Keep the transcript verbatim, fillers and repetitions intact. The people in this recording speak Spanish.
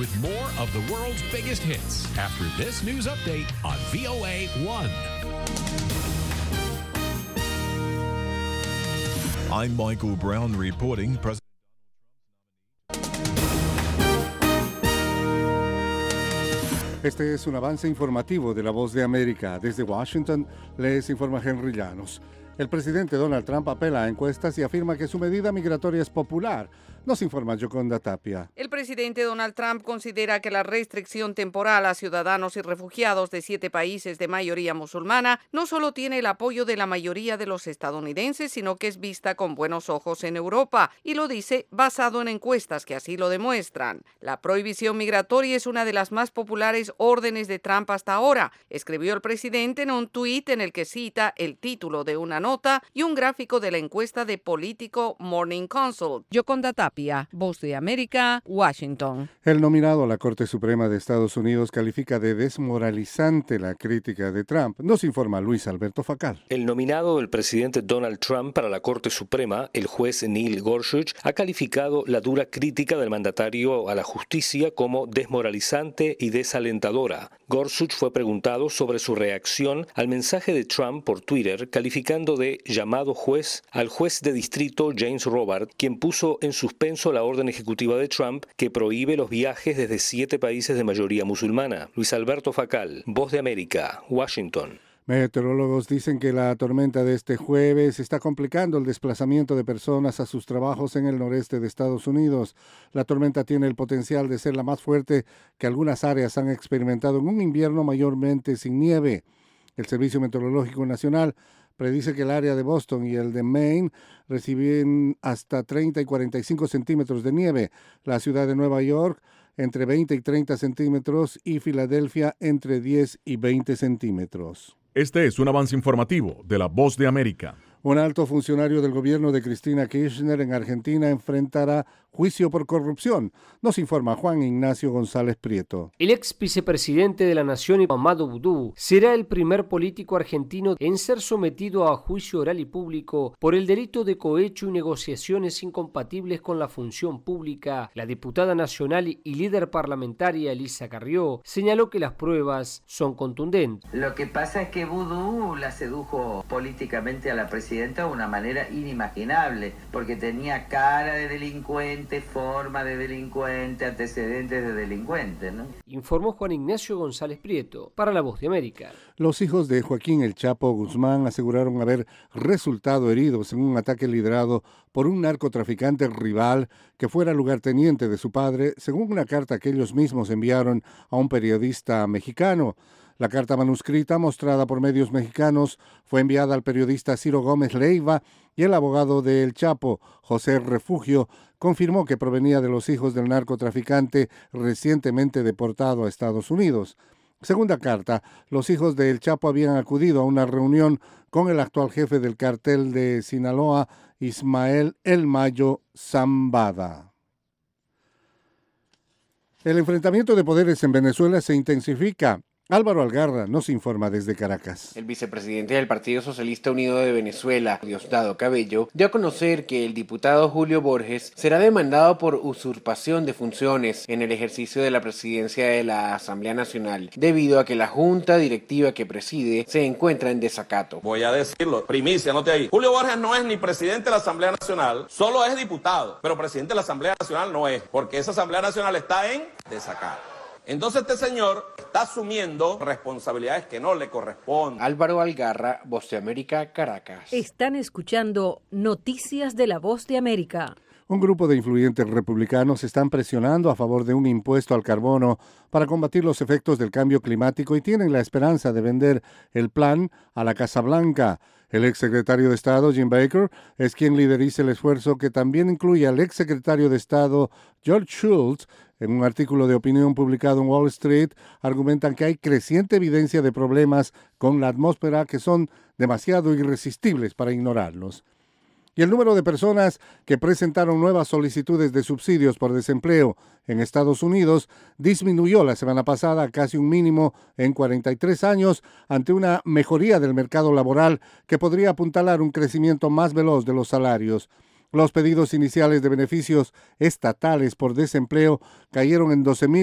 with more of the world's biggest hits after this news update on V O A one. I'm Michael Brown reporting. President Este es un avance informativo de La Voz de América. Desde Washington les informa Henry Llanos. El presidente Donald Trump apela a encuestas y afirma que su medida migratoria es popular. Nos informa Yoconda Tapia. El presidente Donald Trump considera que la restricción temporal a ciudadanos y refugiados de siete países de mayoría musulmana no solo tiene el apoyo de la mayoría de los estadounidenses, sino que es vista con buenos ojos en Europa, y lo dice basado en encuestas que así lo demuestran. La prohibición migratoria es una de las más populares órdenes de Trump hasta ahora, escribió el presidente en un tuit en el que cita el título de una nota y un gráfico de la encuesta de Politico Morning Consult. Yoconda Tapia, Voz de América, Washington. El nominado a la Corte Suprema de Estados Unidos califica de desmoralizante la crítica de Trump. Nos informa Luis Alberto Facal. El nominado del presidente Donald Trump para la Corte Suprema, el juez Neil Gorsuch, ha calificado la dura crítica del mandatario a la justicia como desmoralizante y desalentadora. Gorsuch fue preguntado sobre su reacción al mensaje de Trump por Twitter, calificando de llamado juez al juez de distrito James Robart, quien puso en suspenso la orden ejecutiva de Trump que prohíbe los viajes desde siete países de mayoría musulmana. Luis Alberto Facal, Voz de América, Washington. Meteorólogos dicen que la tormenta de este jueves está complicando el desplazamiento de personas a sus trabajos en el noreste de Estados Unidos. La tormenta tiene el potencial de ser la más fuerte que algunas áreas han experimentado en un invierno mayormente sin nieve. El Servicio Meteorológico Nacional predice que el área de Boston y el de Maine reciben hasta treinta y cuarenta y cinco centímetros de nieve. La ciudad de Nueva York entre veinte y treinta centímetros y Filadelfia entre diez y veinte centímetros. Este es un avance informativo de La Voz de América. Un alto funcionario del gobierno de Cristina Kirchner en Argentina enfrentará juicio por corrupción. Nos informa Juan Ignacio González Prieto. El ex vicepresidente de la Nación, Amado Boudou, será el primer político argentino en ser sometido a juicio oral y público por el delito de cohecho y negociaciones incompatibles con la función pública. La diputada nacional y líder parlamentaria Elisa Carrió señaló que las pruebas son contundentes. Lo que pasa es que Boudou la sedujo políticamente a la presidenta de una manera inimaginable, porque tenía cara de delincuente, forma de delincuente, antecedentes de delincuente, ¿no? Informó Juan Ignacio González Prieto para La Voz de América. Los hijos de Joaquín El Chapo Guzmán aseguraron haber resultado heridos en un ataque liderado por un narcotraficante rival que fuera lugarteniente de su padre, según una carta que ellos mismos enviaron a un periodista mexicano. La carta manuscrita, mostrada por medios mexicanos, fue enviada al periodista Ciro Gómez Leiva y el abogado de El Chapo, José Refugio, confirmó que provenía de los hijos del narcotraficante recientemente deportado a Estados Unidos. Segunda carta, los hijos de El Chapo habían acudido a una reunión con el actual jefe del cartel de Sinaloa, Ismael El Mayo Zambada. El enfrentamiento de poderes en Venezuela se intensifica. Álvaro Algarra nos informa desde Caracas. El vicepresidente del Partido Socialista Unido de Venezuela, Diosdado Cabello, dio a conocer que el diputado Julio Borges será demandado por usurpación de funciones en el ejercicio de la presidencia de la Asamblea Nacional, debido a que la junta directiva que preside se encuentra en desacato. Voy a decirlo, primicia, note ahí. Julio Borges no es ni presidente de la Asamblea Nacional, solo es diputado, pero presidente de la Asamblea Nacional no es, porque esa Asamblea Nacional está en desacato. Entonces este señor está asumiendo responsabilidades que no le corresponden. Álvaro Algarra, Voz de América, Caracas. Están escuchando Noticias de la Voz de América. Un grupo de influyentes republicanos están presionando a favor de un impuesto al carbono para combatir los efectos del cambio climático y tienen la esperanza de vender el plan a la Casa Blanca. El exsecretario de Estado, Jim Baker, es quien lideriza el esfuerzo que también incluye al exsecretario de Estado, George Shultz. En un artículo de opinión publicado en Wall Street, argumentan que hay creciente evidencia de problemas con la atmósfera que son demasiado irresistibles para ignorarlos. Y el número de personas que presentaron nuevas solicitudes de subsidios por desempleo en Estados Unidos disminuyó la semana pasada a casi un mínimo en cuarenta y tres años ante una mejoría del mercado laboral que podría apuntalar un crecimiento más veloz de los salarios. Los pedidos iniciales de beneficios estatales por desempleo cayeron en doce mil